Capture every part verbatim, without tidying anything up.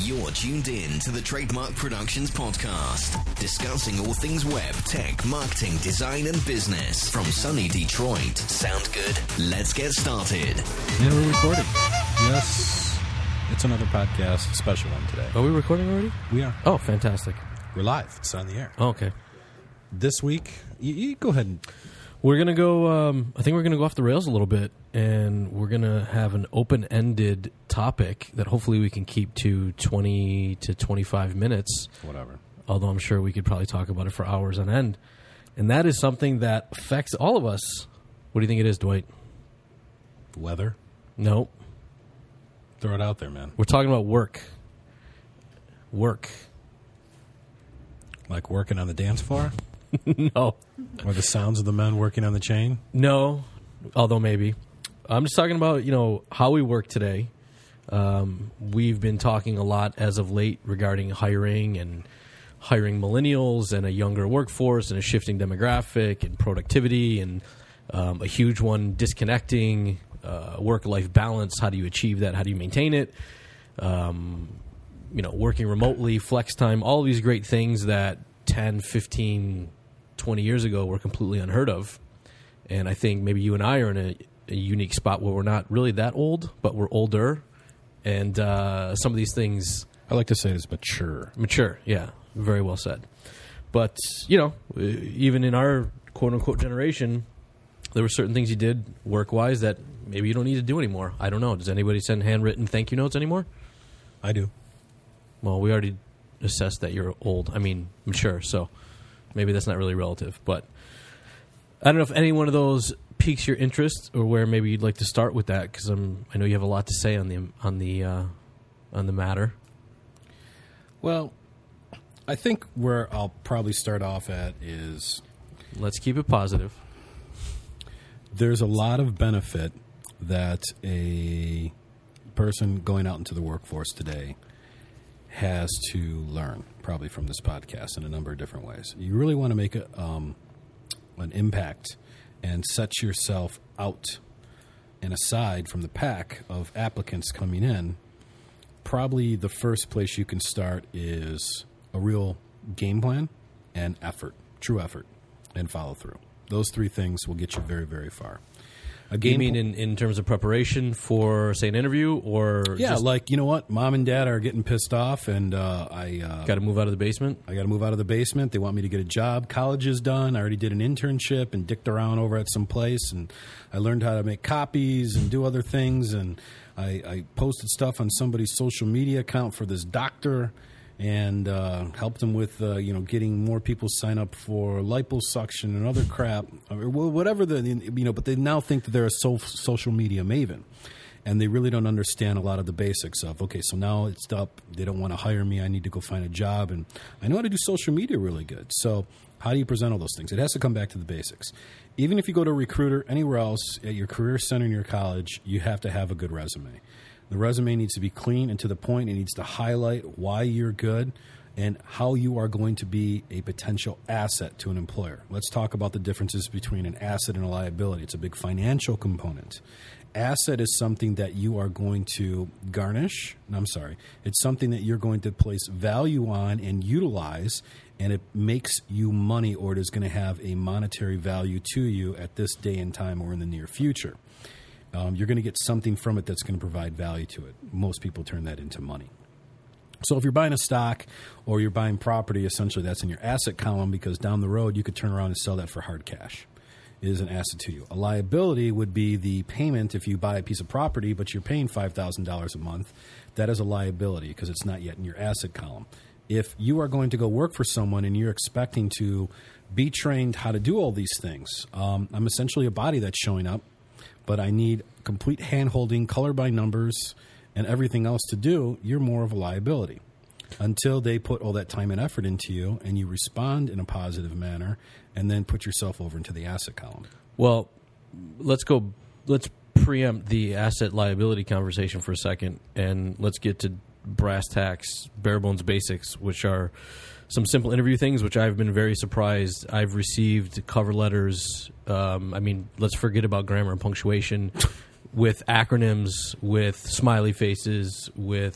You're tuned in to the Trademark Productions podcast, discussing all things web, tech, marketing, design, and business from sunny Detroit. Sound good? Let's get started. Yeah, we're recording. Yes, it's another podcast, special one today. Are we recording already? We are. Oh, fantastic. We're live. It's on the air. Oh, okay. This week, you, you go ahead and... We're going to go, um, I think we're going to go off the rails a little bit, and we're going to have an open-ended topic that hopefully we can keep to twenty to twenty-five minutes. Whatever. Although I'm sure we could probably talk about it for hours on end. And that is something that affects all of us. What do you think it is, Dwight? Weather? No. Throw it out there, man. We're talking about work. Work. Like working on the dance floor? No. Or the sounds of the men working on the chain? No, although maybe. I'm just talking about, you know, how we work today. Um, we've been talking a lot as of late regarding hiring and hiring millennials and a younger workforce and a shifting demographic and productivity and um, a huge one, disconnecting, uh, work-life balance. How do you achieve that? How do you maintain it? Um, you know, working remotely, flex time, all these great things that ten, fifteen, twenty years ago were completely unheard of. And I think maybe you and I are in a, a unique spot where we're not really that old, but we're older. And uh, some of these things... I like to say it's mature. Mature, yeah. Very well said. But, you know, even in our quote-unquote generation, there were certain things you did work-wise that maybe you don't need to do anymore. I don't know. Does anybody send handwritten thank you notes anymore? I do. Well, we already assessed that you're old. I mean, mature, so... Maybe that's not really relative, but I don't know if any one of those piques your interest, or where maybe you'd like to start with that, because I'm I know you have a lot to say on the on the uh, on the matter. Well, I think where I'll probably start off at is Let's keep it positive. There's a lot of benefit that a person going out into the workforce today has to learn, probably from this podcast in a number of different ways. You really want to make a, um, an impact and set yourself out and aside from the pack of applicants coming in. Probably the first place you can start is a real game plan and effort, true effort, and follow through. Those three things will get you very, very far. A game you mean in, in terms of preparation for, say, an interview, or yeah, just like, you know what, mom and dad are getting pissed off, and uh, I uh, got to move out of the basement. I got to move out of the basement. They want me to get a job. College is done. I already did an internship and dicked around over at some place, and I learned how to make copies and do other things. And I, I posted stuff on somebody's social media account for this doctor, and uh, helped them with uh, you know getting more people sign up for liposuction and other crap, or whatever the you know. But they now think that they're a so- social media maven, and they really don't understand a lot of the basics of okay. So now it's up. They don't want to hire me. I need to go find a job, and I know how to do social media really good. So how do you present all those things? It has to come back to the basics. Even if you go to a recruiter anywhere else at your career center in your college, you have to have a good resume. The resume needs to be clean and to the point. It needs to highlight why you're good and how you are going to be a potential asset to an employer. Let's talk about the differences between an asset and a liability. It's a big financial component. Asset is something that you are going to garnish. No, I'm sorry. It's something that you're going to place value on and utilize, and it makes you money, or it is going to have a monetary value to you at this day and time or in the near future. Um, you're going to get something from it that's going to provide value to it. Most people turn that into money. So if you're buying a stock or you're buying property, essentially that's in your asset column, because down the road you could turn around and sell that for hard cash. It is an asset to you. A liability would be the payment if you buy a piece of property, but you're paying five thousand dollars a month. That is a liability because it's not yet in your asset column. If you are going to go work for someone and you're expecting to be trained how to do all these things, um, I'm essentially a body that's showing up, but I need complete hand-holding, color by numbers, and everything else to do, you're more of a liability. Until they put all that time and effort into you and you respond in a positive manner and then put yourself over into the asset column. Well, let's go, let's preempt the asset liability conversation for a second, and let's get to brass tacks, bare bones basics, which are some simple interview things, which I've been very surprised. I've received cover letters. Um, I mean, let's forget about grammar and punctuation, with acronyms, with smiley faces, with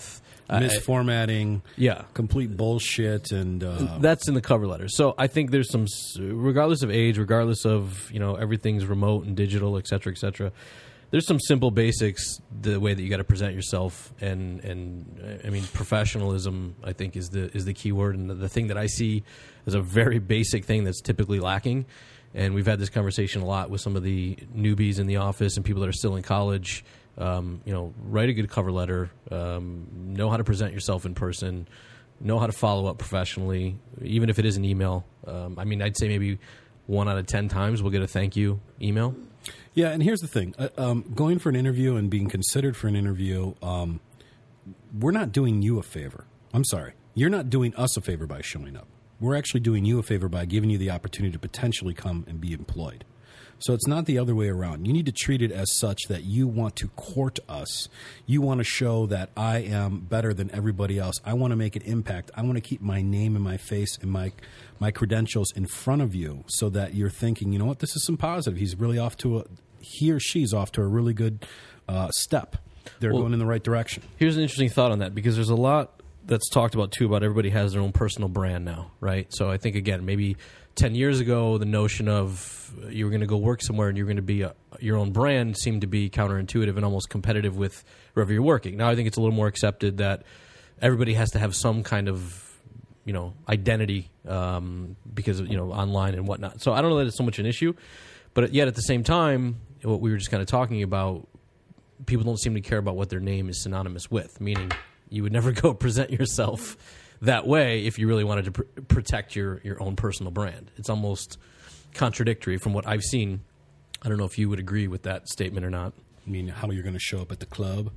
misformatting, yeah, complete bullshit, and uh, that's in the cover letter. So I think there's some, regardless of age, regardless of, you know, everything's remote and digital, et cetera, et cetera. There's some simple basics, the way that you got to present yourself, and and I mean professionalism, I think, is the is the key word, and the, the thing that I see as a very basic thing that's typically lacking. And we've had this conversation a lot with some of the newbies in the office and people that are still in college. Um, you know, write a good cover letter, um, know how to present yourself in person, know how to follow up professionally, even if it is an email. Um, I mean, I'd say maybe one out of ten times we'll get a thank you email. Yeah, and here's the thing. Uh, um, going for an interview and being considered for an interview, um, we're not doing you a favor. I'm sorry. You're not doing us a favor by showing up. We're actually doing you a favor by giving you the opportunity to potentially come and be employed. So it's not the other way around. You need to treat it as such that you want to court us. You want to show that I am better than everybody else. I want to make an impact. I want to keep my name and my face and my my credentials in front of you so that you're thinking, you know what, this is some positive. He's really off to a, he or she's off to a really good uh, step. They're well, going in the right direction. Here's an interesting thought on that, because there's a lot that's talked about too about everybody has their own personal brand now, right? So I think, again, maybe ten years ago, the notion of you were going to go work somewhere and you're going to be a, your own brand seemed to be counterintuitive and almost competitive with wherever you're working. Now I think it's a little more accepted that everybody has to have some kind of, you know, identity um, because of, you know, online and whatnot. So I don't know that it's so much an issue, but yet at the same time, what we were just kind of talking about, people don't seem to care about what their name is synonymous with, meaning you would never go present yourself that way if you really wanted to pr- protect your, your own personal brand. It's almost contradictory from what I've seen. I don't know if you would agree with that statement or not. I mean, how you're going to show up at the club?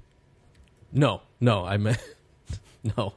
No, no, I meant no.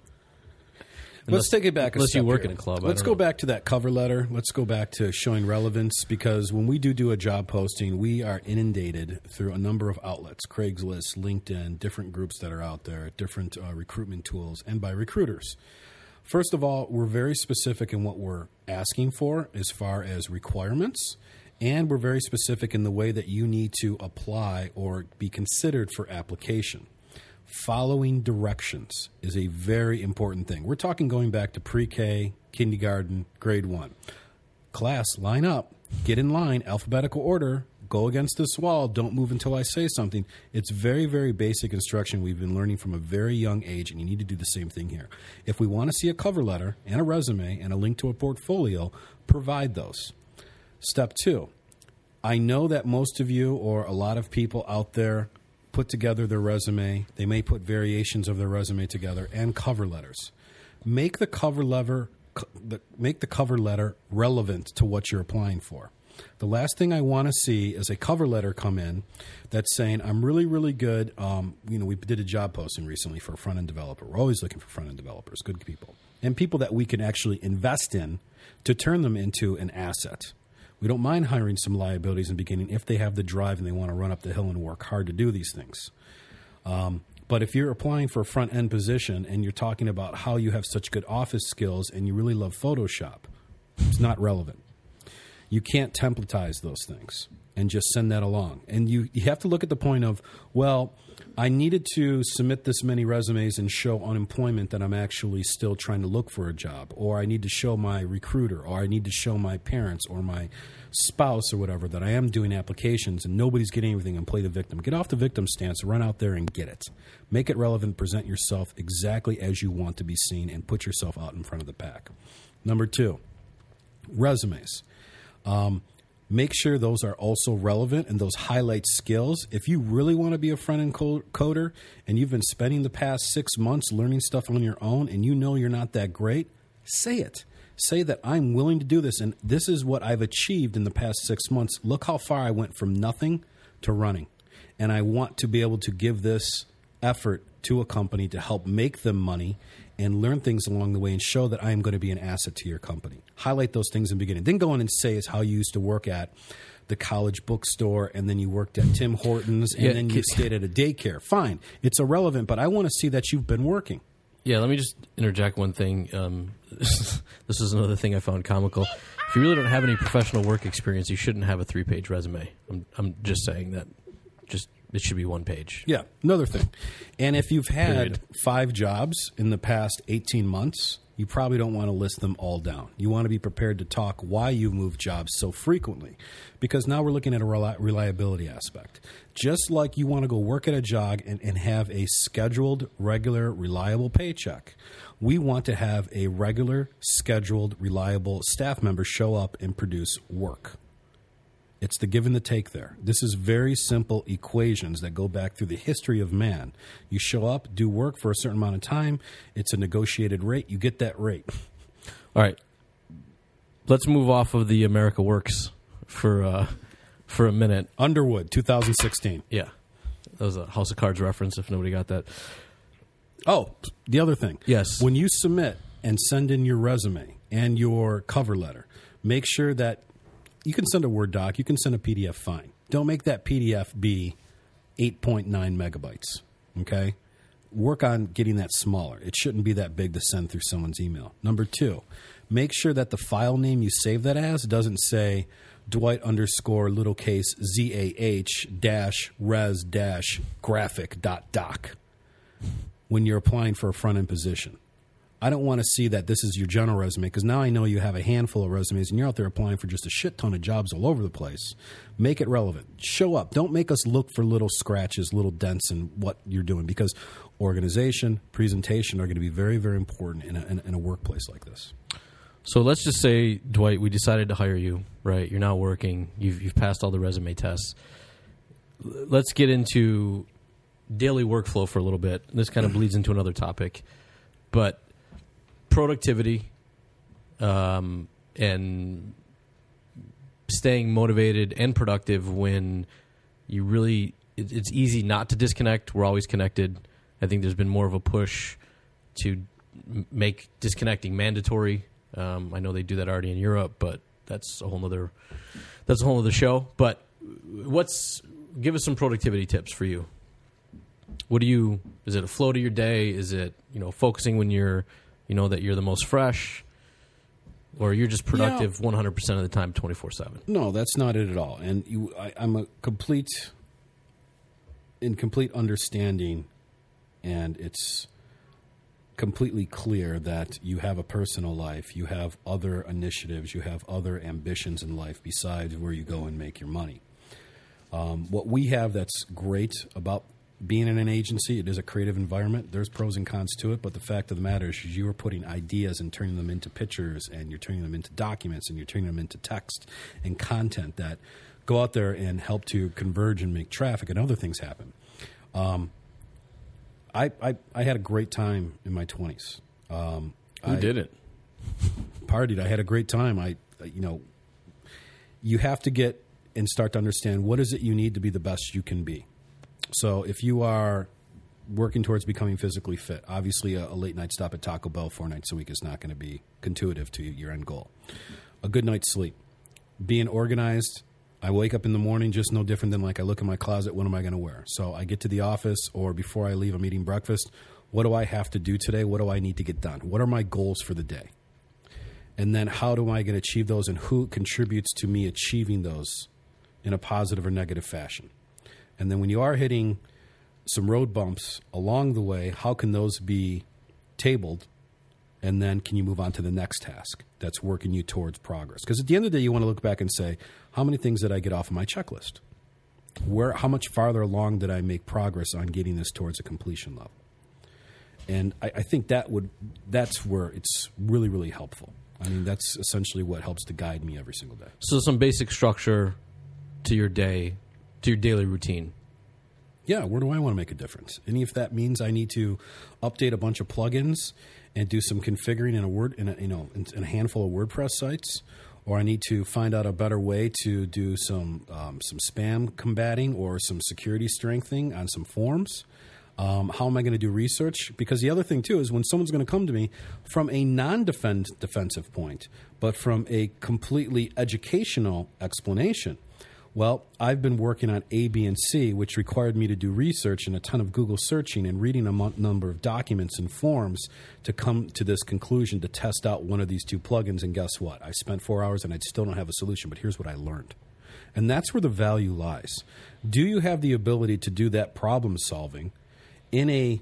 Unless, Let's take it back a unless step you work here. in a club. Let's go know. back to that cover letter. Let's go back to showing relevance, because when we do do a job posting, we are inundated through a number of outlets, Craigslist, LinkedIn, different groups that are out there, different uh, recruitment tools, and by recruiters. First of all, we're very specific in what we're asking for as far as requirements, and we're very specific in the way that you need to apply or be considered for application. Following directions is a very important thing. We're talking going back to pre-K, kindergarten, grade one. Class, line up, get in line, alphabetical order, go against this wall, don't move until I say something. It's very, very basic instruction we've been learning from a very young age, and you need to do the same thing here. If we want to see a cover letter and a resume and a link to a portfolio, provide those. Step two, I know that most of you or a lot of people out there put together their resume. They may put variations of their resume together and cover letters. Make the cover letter, make the cover letter relevant to what you're applying for. The last thing I want to see is a cover letter come in that's saying, I'm really, really good. Um, you know, we did a job posting recently for a front-end developer. We're always looking for front-end developers, good people, and people that we can actually invest in to turn them into an asset. We don't mind hiring some liabilities in the beginning if they have the drive and they want to run up the hill and work hard to do these things. Um, but if you're applying for a front-end position and you're talking about how you have such good office skills and you really love Photoshop, it's not relevant. You can't templatize those things and just send that along. And you, you have to look at the point of, well, I needed to submit this many resumes and show unemployment that I'm actually still trying to look for a job, or I need to show my recruiter, or I need to show my parents or my spouse or whatever that I am doing applications and nobody's getting anything, and play the victim. Get off the victim stance, run out there and get it. Make it relevant, present yourself exactly as you want to be seen, and put yourself out in front of the pack. Number two, resumes. Um, Make sure those are also relevant and those highlight skills. If you really want to be a front-end coder and you've been spending the past six months learning stuff on your own and you know you're not that great, say it. Say that I'm willing to do this, and this is what I've achieved in the past six months. Look how far I went from nothing to running. And I want to be able to give this effort to a company to help make them money and learn things along the way and show that I am going to be an asset to your company. Highlight those things in the beginning. Then go in and say is how you used to work at the college bookstore, and then you worked at Tim Hortons, and yeah, then you stayed at a daycare. Fine. It's irrelevant, but I want to see that you've been working. Yeah, let me just interject one thing. Um, this is another thing I found comical. If you really don't have any professional work experience, you shouldn't have a three-page resume. I'm, I'm just saying that. Just it should be one page. Yeah, another thing. And if you've had Period. five jobs in the past eighteen months, you probably don't want to list them all down. You want to be prepared to talk why you move jobs so frequently, because now we're looking at a reli- reliability aspect. Just like you want to go work at a job and, and have a scheduled, regular, reliable paycheck, we want to have a regular, scheduled, reliable staff member show up and produce work. It's the give and the take there. This is very simple equations that go back through the history of man. You show up, do work for a certain amount of time. It's a negotiated rate. You get that rate. All right. Let's move off of the America Works for uh, for a minute. Underwood, two thousand sixteen. Yeah. That was a House of Cards reference if nobody got that. Oh, the other thing. Yes. When you submit and send in your resume and your cover letter, make sure that you can send a Word doc, you can send a P D F, fine. Don't make that P D F be eight point nine megabytes, okay? Work on getting that smaller. It shouldn't be that big to send through someone's email. Number two, make sure that the file name you save that as doesn't say Dwight underscore little case Z A H dash res dash graphic dot doc when you're applying for a front-end position. I don't want to see that this is your general resume, because now I know you have a handful of resumes and you're out there applying for just a shit ton of jobs all over the place. Make it relevant. Show up. Don't make us look for little scratches, little dents in what you're doing, because organization, presentation are going to be very, very important in a, in, in a workplace like this. So let's just say, Dwight, we decided to hire you, right? You're not working. You've, you've passed all the resume tests. Let's get into daily workflow for a little bit. This kind of bleeds into another topic. But productivity um, and staying motivated and productive when you really it, it's easy not to disconnect. We're always connected. I think there's been more of a push to m- make disconnecting mandatory. Um, I know they do that already in Europe, but that's a whole other that's a whole other show. But what's give us some productivity tips for you. What do you? Is it a flow to your day? Is it you know focusing when you're you know that you're the most fresh, or you're just productive one hundred percent of the time, twenty-four seven? No, that's not it at all. And you, I, I'm a complete, in complete understanding, and it's completely clear that you have a personal life, you have other initiatives, you have other ambitions in life besides where you go and make your money. Um, what we have that's great about being in an agency, it is a creative environment. There's pros and cons to it, but the fact of the matter is you are putting ideas and turning them into pictures, and you're turning them into documents, and you're turning them into text and content that go out there and help to converge and make traffic and other things happen. Um, I, I I had a great time in my twenties. Um, Who I did it? Partied. I had a great time. I, you know, you have to get and start to understand what is it you need to be the best you can be. So if you are working towards becoming physically fit, obviously a, a late night stop at Taco Bell four nights a week is not going to be contuitive to your end goal. A good night's sleep. Being organized. I wake up in the morning just no different than like I look in my closet, what am I going to wear? So I get to the office, or before I leave, I'm eating breakfast. What do I have to do today? What do I need to get done? What are my goals for the day? And then how do I get to achieve those, and who contributes to me achieving those in a positive or negative fashion? And then when you are hitting some road bumps along the way, how can those be tabled? And then can you move on to the next task that's working you towards progress? Because at the end of the day, you want to look back and say, how many things did I get off of my checklist? Where, how much farther along did I make progress on getting this towards a completion level? And I, I think that would that's where it's really, really helpful. I mean, that's essentially what helps to guide me every single day. So some basic structure to your day, to your daily routine. Yeah, where do I want to make a difference? And if that means I need to update a bunch of plugins and do some configuring in a word in a, you know in a handful of WordPress sites, or I need to find out a better way to do some um, some spam combating or some security strengthening on some forms. Um, how am I going to do research? Because the other thing, too, is when someone's going to come to me from a non-defensive point, but from a completely educational explanation, well, I've been working on A, B, and C, which required me to do research and a ton of Google searching and reading a m- number of documents and forms to come to this conclusion to test out one of these two plugins. And guess what? I spent four hours and I still don't have a solution, but here's what I learned. And that's where the value lies. Do you have the ability to do that problem solving in a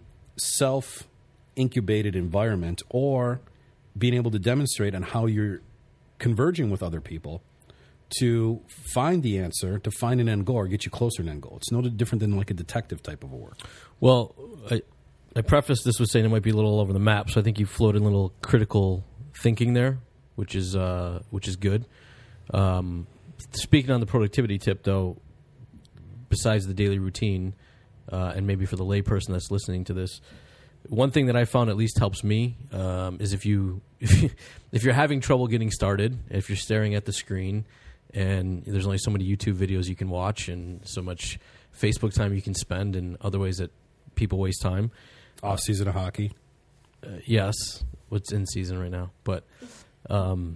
self-incubated environment, or being able to demonstrate on how you're converging with other people to find the answer, to find an end goal, or get you closer to an end goal? It's no different than like a detective type of a work. Well, I, I prefaced this with saying it might be a little all over the map, so I think you floated a little critical thinking there, which is uh, which is good. Um, speaking on the productivity tip, though, besides the daily routine, uh, and maybe for the layperson that's listening to this, one thing that I found at least helps me um, is if you, if you if you're having trouble getting started, if you're staring at the screen and there's only so many YouTube videos you can watch and so much Facebook time you can spend and other ways that people waste time. Off season of hockey. Uh, yes, what's in season right now, but um,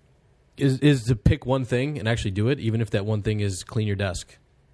is is to pick one thing and actually do it, even if that one thing is clean your desk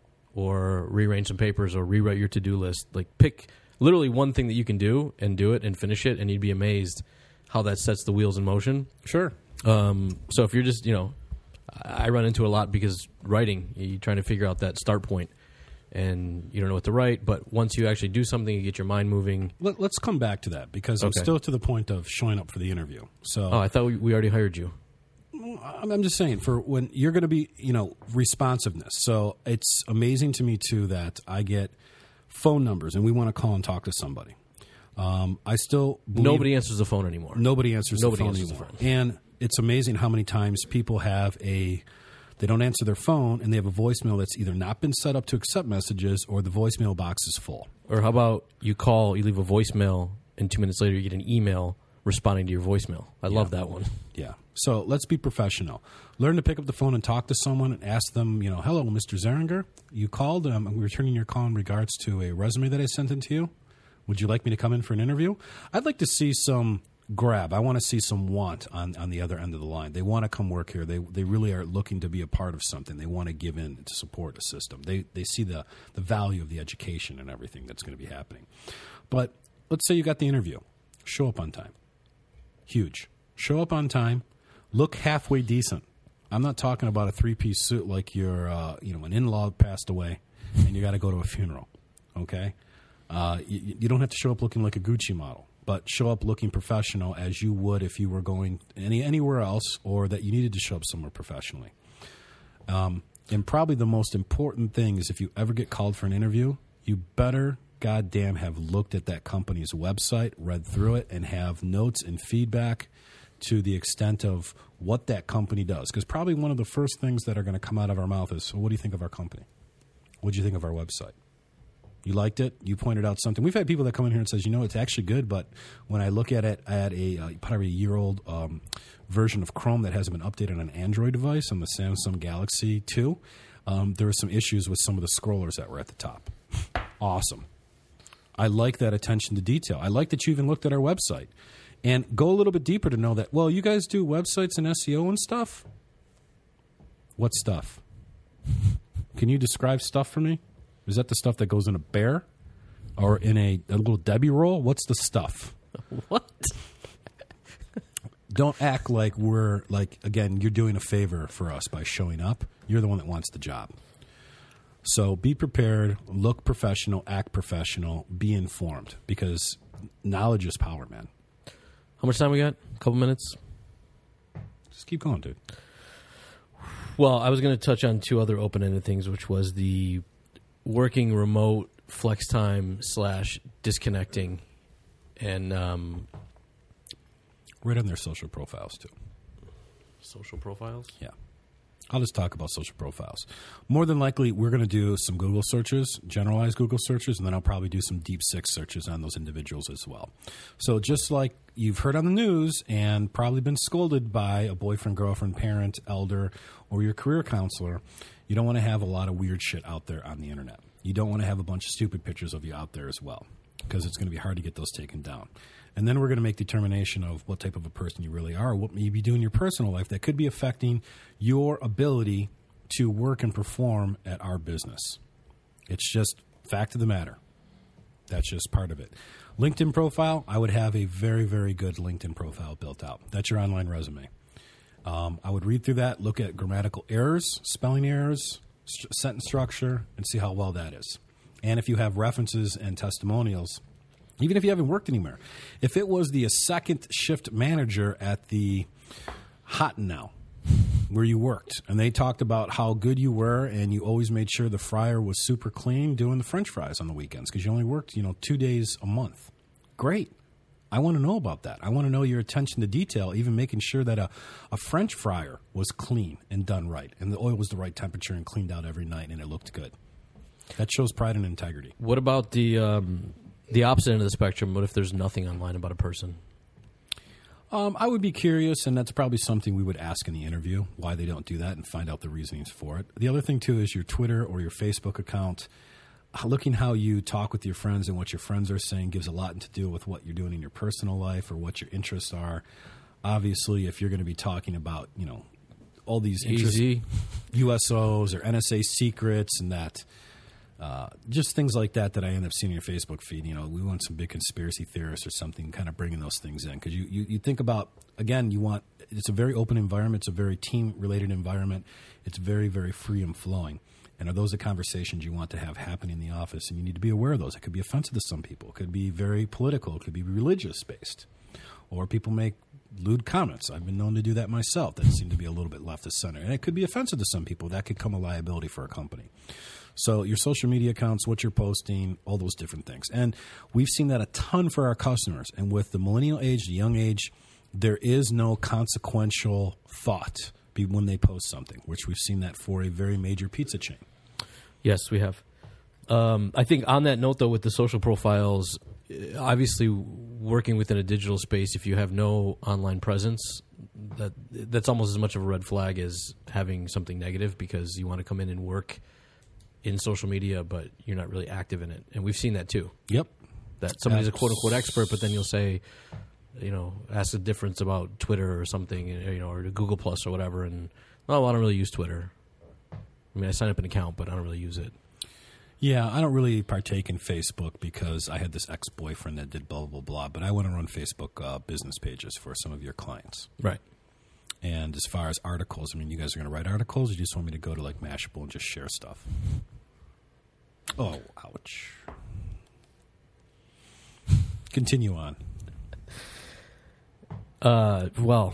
or rearrange some papers or rewrite your to-do list. Like, pick literally one thing that you can do and do it and finish it, and you'd be amazed how that sets the wheels in motion. Sure. Um, so if you're just, you know, I run into a lot because writing, you're trying to figure out that start point, and you don't know what to write. But once you actually do something, you get your mind moving. Let, let's come back to that, because I'm Okay. still to the point of showing up for the interview. So Oh, I thought we, we already hired you. I'm I'm just saying, for when you're going to be, you know, responsiveness. So it's amazing to me, too, that I get phone numbers and we want to call and talk to somebody. Um, I still believe Nobody answers the phone anymore. Nobody answers Nobody the phone answers the anymore. phone. And it's amazing how many times people have a, they don't answer their phone and they have a voicemail that's either not been set up to accept messages or the voicemail box is full. Or how about you call, you leave a voicemail, and two minutes later you get an email responding to your voicemail. I love that one. Yeah. So let's be professional. Learn to pick up the phone and talk to someone and ask them, you know, hello, Mister Zeringer, you called. Um, I'm returning your call in regards to a resume that I sent in to you. Would you like me to come in for an interview? I'd like to see some grab. I want to see some want on, on the other end of the line. They want to come work here. They they really are looking to be a part of something. They want to give in to support a system. They they see the, the value of the education and everything that's going to be happening. But let's say you got the interview. Show up on time. Huge. Show up on time. Look halfway decent. I'm not talking about a three-piece suit like your, uh, you know, an in-law passed away and you got to go to a funeral. Okay, uh, you, you don't have to show up looking like a Gucci model, but show up looking professional as you would if you were going any anywhere else, or that you needed to show up somewhere professionally. Um, and probably the most important thing is, if you ever get called for an interview, you better goddamn have looked at that company's website, read through it, and have notes and feedback to the extent of what that company does. Because probably one of the first things that are going to come out of our mouth is, so what do you think of our company? What do you think of our website? You liked it? You pointed out something. We've had people that come in here and says, you know, it's actually good, but when I look at it, I had a uh, probably a year-old um, version of Chrome that hasn't been updated on an Android device on the Samsung Galaxy two. Um, there were some issues with some of the scrollers that were at the top. Awesome. I like that attention to detail. I like that you even looked at our website. And go a little bit deeper to know that, well, you guys do websites and S E O and stuff? What stuff? Can you describe stuff for me? Is that the stuff that goes in a bear or in a, a little Debbie roll? What's the stuff? What? Don't act like we're, like, again, you're doing a favor for us by showing up. You're the one that wants the job. So be prepared, look professional, act professional, be informed, because knowledge is power, man. How much time we got? A couple minutes? Just keep going, dude. Well, I was going to touch on two other open-ended things, which was the working remote, flex time slash disconnecting, and um, right on their social profiles, too. social profiles? Yeah. I'll just talk about social profiles. More than likely, we're going to do some Google searches, generalized Google searches, and then I'll probably do some deep six searches on those individuals as well. So just like you've heard on the news and probably been scolded by a boyfriend, girlfriend, parent, elder, or your career counselor, you don't want to have a lot of weird shit out there on the internet. You don't want to have a bunch of stupid pictures of you out there as well, because it's going to be hard to get those taken down. And then we're going to make determination of what type of a person you really are, what you be doing in your personal life that could be affecting your ability to work and perform at our business. It's just fact of the matter. That's just part of it. LinkedIn profile, I would have a very, very good LinkedIn profile built out. That's your online resume. Um, I would read through that, look at grammatical errors, spelling errors, st- sentence structure, and see how well that is. And if you have references and testimonials, even if you haven't worked anywhere. If it was the second shift manager at the Hot and Now, where you worked, and they talked about how good you were, and you always made sure the fryer was super clean doing the French fries on the weekends because you only worked, you know, two days a month. Great. I want to know about that. I want to know your attention to detail, even making sure that a, a French fryer was clean and done right, and the oil was the right temperature and cleaned out every night, and it looked good. That shows pride and integrity. What about the um, the opposite end of the spectrum? What if there's nothing online about a person? Um, I would be curious, and that's probably something we would ask in the interview, why they don't do that and find out the reasonings for it. The other thing, too, is your Twitter or your Facebook account. Looking how you talk with your friends and what your friends are saying gives a lot to do with what you're doing in your personal life or what your interests are. Obviously, if you're going to be talking about, you know, all these interests, U S Os or N S A secrets and that, uh, just things like that that I end up seeing in your Facebook feed. You know, we want some big conspiracy theorists or something kind of bringing those things in. Because you, you, you think about, again, you want, it's a very open environment. It's a very team-related environment. It's very, very free and flowing. And are those the conversations you want to have happening in the office? And you need to be aware of those. It could be offensive to some people. It could be very political. It could be religious-based. Or people make lewd comments. I've been known to do that myself. That seem to be a little bit left of center. And it could be offensive to some people. That could come a liability for a company. So your social media accounts, what you're posting, all those different things. And we've seen that a ton for our customers. And with the millennial age, the young age, there is no consequential thought when they post something, which we've seen that for a very major pizza chain. Yes, we have. Um, I think on that note, though, with the social profiles, obviously working within a digital space, if you have no online presence, that that's almost as much of a red flag as having something negative because you want to come in and work in social media, but you're not really active in it. And we've seen that too. Yep. That somebody's a quote-unquote expert, but then you'll say, you know, ask the difference about Twitter or something, you know, or Google Plus or whatever, and, oh, well, I don't really use Twitter. I mean, I sign up an account, but I don't really use it. Yeah, I don't really partake in Facebook because I had this ex-boyfriend that did blah, blah, blah, but I want to run Facebook uh, business pages for some of your clients. Right. And as far as articles, I mean, you guys are going to write articles, or you just want me to go to, like, Mashable and just share stuff? Oh, ouch. Continue on. Uh, well,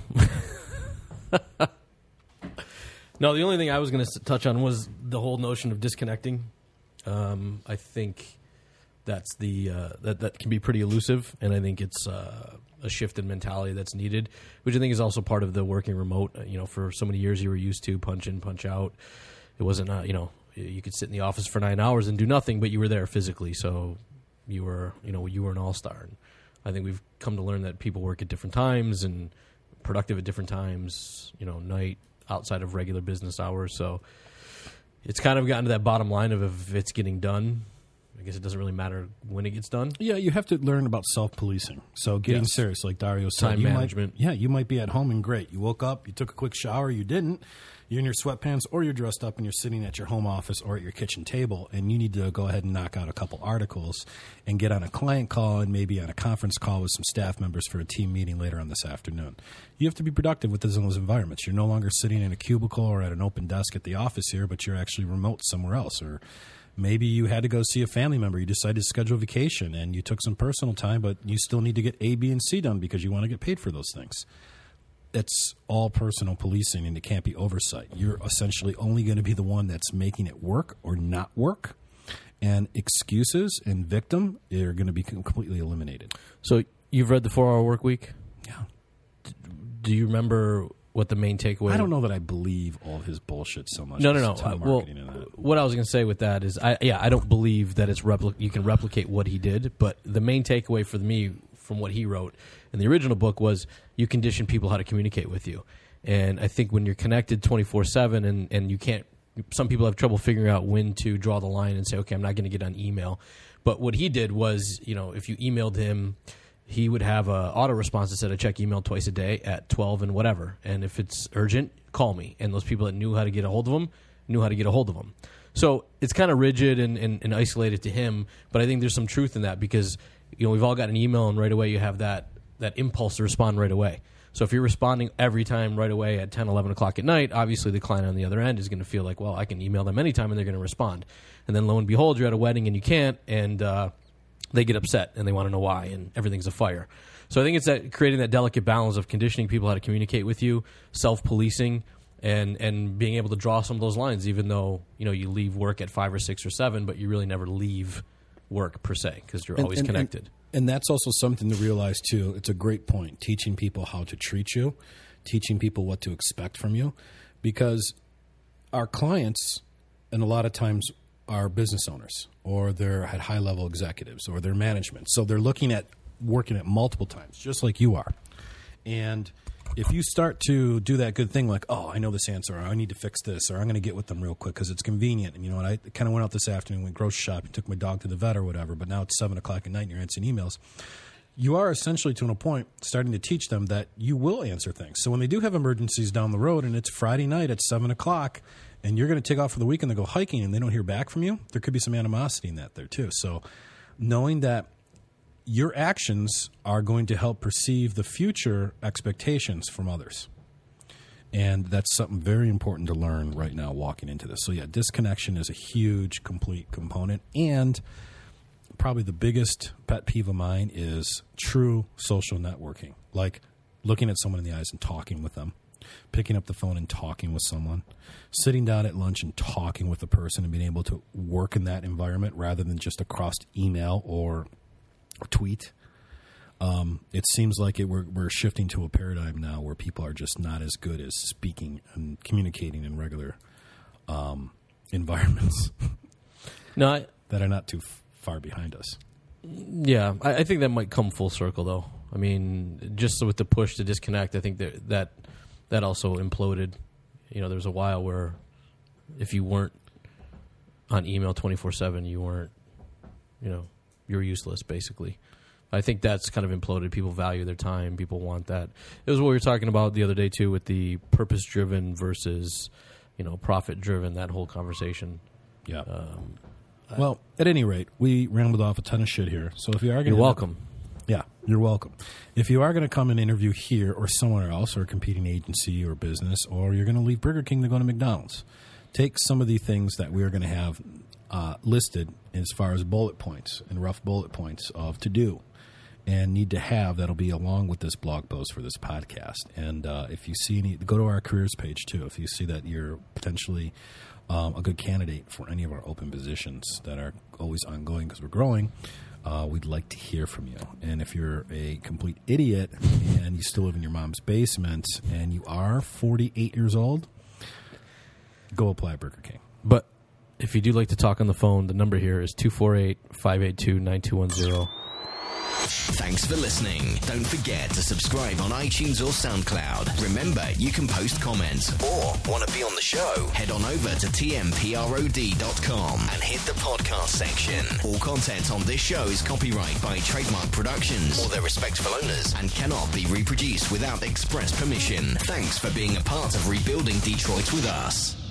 no, the only thing I was going to touch on was the whole notion of disconnecting. Um, I think that's the, uh, that, that can be pretty elusive. And I think it's, uh, a shift in mentality that's needed, which I think is also part of the working remote. You know, for so many years you were used to punch in, punch out. It wasn't, uh, you know, you could sit in the office for nine hours and do nothing, but you were there physically. So you were, you know, you were an all-star. And I think we've come to learn that people work at different times and productive at different times, you know, night outside of regular business hours. So it's kind of gotten to that bottom line of if it's getting done, I guess it doesn't really matter when it gets done. Yeah, you have to learn about self-policing. So getting Yes. serious, like Dario said. Time you management. Might, yeah, you might be at home and great. You woke up, you took a quick shower, you didn't. You're in your sweatpants or you're dressed up and you're sitting at your home office or at your kitchen table, and you need to go ahead and knock out a couple articles and get on a client call and maybe on a conference call with some staff members for a team meeting later on this afternoon. You have to be productive with those environments. You're no longer sitting in a cubicle or at an open desk at the office here, but you're actually remote somewhere else. Or maybe you had to go see a family member. You decided to schedule a vacation and you took some personal time, but you still need to get A, B, and C done because you want to get paid for those things. It's all personal policing, and it can't be oversight. You're essentially only going to be the one that's making it work or not work, and excuses and victim are going to be completely eliminated. So you've read the four-hour work week? Yeah. Do you remember what the main takeaway? I don't know that I believe all of his bullshit so much. No, no, There's no. a ton Uh, of well, marketing in that. what I was going to say with that is, I yeah, I don't believe that it's repli- you can replicate what he did. But the main takeaway for me from what he wrote in the original book was you condition people how to communicate with you. And I think when you're connected twenty-four seven and, and you can't, some people have trouble figuring out when to draw the line and say, okay, I'm not going to get on email. But what he did was, you know, if you emailed him, he would have a auto response that said, I check email twice a day at twelve and whatever. And if it's urgent, call me. And those people that knew how to get a hold of him knew how to get a hold of him. So it's kind of rigid and, and, and isolated to him. But I think there's some truth in that because, you know, we've all got an email and right away you have that, that impulse to respond right away. So if you're responding every time right away at ten, eleven o'clock at night, obviously the client on the other end is going to feel like, well, I can email them anytime and they're going to respond. And then lo and behold, you're at a wedding and you can't, and uh, they get upset and they want to know why, and everything's a fire. So I think it's that creating that delicate balance of conditioning people how to communicate with you, self-policing, and and being able to draw some of those lines, even though, you know, you leave work at five or six or seven, but you really never leave work per se because you're and, always and, connected. And, and that's also something to realize too. It's a great point, teaching people how to treat you, teaching people what to expect from you, because our clients, and a lot of times, are business owners, or they're at high-level executives, or they're management. So they're looking at working at multiple times, just like you are. And if you start to do that good thing like, oh, I know this answer, or I need to fix this, or I'm going to get with them real quick because it's convenient. And you know what? I kind of went out this afternoon, went grocery shopping, took my dog to the vet or whatever, but now it's seven o'clock at night and you're answering emails. You are essentially, to a point, starting to teach them that you will answer things. So when they do have emergencies down the road and it's Friday night at seven o'clock and you're going to take off for the weekend to go hiking and they don't hear back from you, there could be some animosity in that there too. So knowing that your actions are going to help perceive the future expectations from others. And that's something very important to learn right now walking into this. So yeah, disconnection is a huge, complete component. And probably the biggest pet peeve of mine is true social networking, like looking at someone in the eyes and talking with them, picking up the phone and talking with someone, sitting down at lunch and talking with the person and being able to work in that environment rather than just across email or, or tweet. Um, it seems like it, we're, we're shifting to a paradigm now where people are just not as good as speaking and communicating in regular um, environments No, I, that are not too f- far behind us. Yeah, I, I think that might come full circle, though. I mean, just with the push to disconnect, I think that that, that also imploded. You know, there was a while where if you weren't on email twenty-four seven, you weren't, you know, you were useless, basically. I think that's kind of imploded. People value their time. People want that. It was what we were talking about the other day, too, with the purpose-driven versus, you know, profit-driven, that whole conversation. Yeah. Um, Well, at any rate, we rambled off a ton of shit here. So if you are going to... You're welcome. Yeah, you're welcome. If you are going to come and interview here or somewhere else, or a competing agency or business, or you're going to leave Burger King to go to McDonald's, take some of the things that we are going to have uh, listed as far as bullet points and rough bullet points of to do and need to have that'll be along with this blog post for this podcast. And uh, if you see any, go to our careers page too. If you see that you're potentially um, a good candidate for any of our open positions that are always ongoing because we're growing, uh, we'd like to hear from you. And if you're a complete idiot and you still live in your mom's basement and you are forty-eight years old, go apply at Burger King. But if you do like to talk on the phone, the number here is two four eight, five eight two, nine two one zero. Thanks for listening. Don't forget to subscribe on iTunes or SoundCloud. Remember, you can post comments or want to be on the show. Head on over to T M P R O D dot com and hit the podcast section. All content on this show is copyright by Trademark Productions or their respectful owners and cannot be reproduced without express permission. Thanks for being a part of rebuilding Detroit with us.